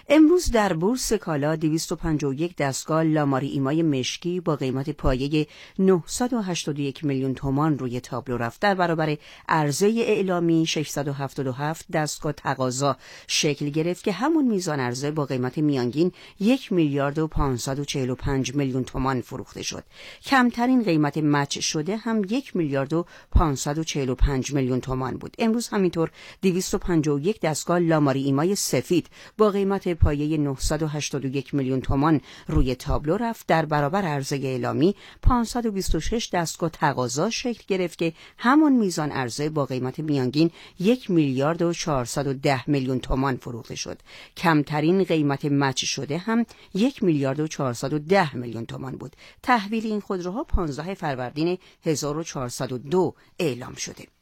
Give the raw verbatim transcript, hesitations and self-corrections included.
امروز در بورس کالا دویست و پنجاه و یک دستگاه لاماری ایمای مشکی با قیمت پایه نهصد و هشتاد و یک میلیون تومان روی تابلو رفت. در برابر عرضه اعلامی ششصد و هفتاد و هفت دستگاه تقاضا شکل گرفت که همون میزان عرضه با قیمت میانگین یک میلیارد و پانصد و چهل و پنج میلیون تومان فروخته شد. کمترین قیمت مچ شده هم یک میلیارد و پانصد و چهل و پنج میلیون تومان بود. امروز همینطور دویست و پنجاه و یک دستگاه لاماری ایمای سفید با قیمت پایه نهصد و هشتاد و یک میلیون تومان روی تابلو رفت. در برابر عرضه اعلامی پانصد و بیست و شش دستگاه تقاضا شکل گرفت که همان میزان عرضه با قیمت میانگین یک میلیارد و چهارصد و ده میلیون تومان فروخته شد. کمترین قیمت مچ شده هم یک میلیارد و چهارصد و ده میلیون تومان بود. تحویل این خودروها پانزده فروردین هزار و چهارصد و دو اعلام شده.